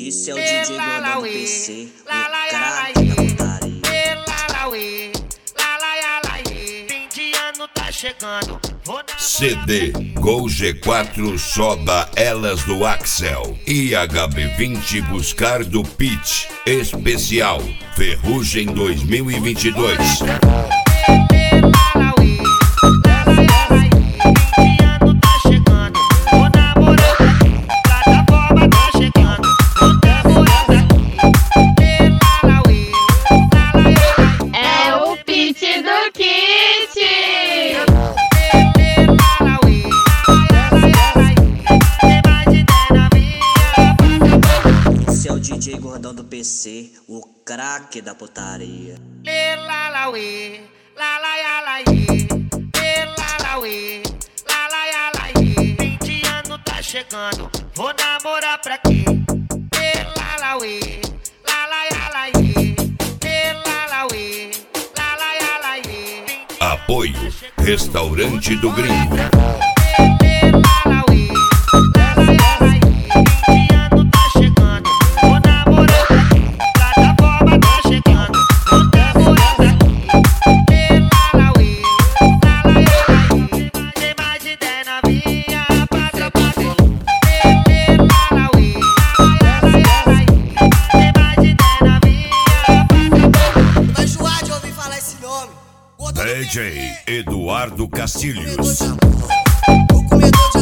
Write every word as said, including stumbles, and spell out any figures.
Esse é o D J Gordão do P C, o craque da putaria. Fim de ano tá chegando. C D Gol G quatro Soba Elas do Axel e H B vinte Buscar do Pitch Especial Ferrugem dois mil e vinte e dois. Esse é o D J Gordão do P C, o craque da putaria. Fim de ano tá chegando, vou namorar pra quê? Apoio Restaurante do Gringo. D J Eduardo Castilhos. O comedor de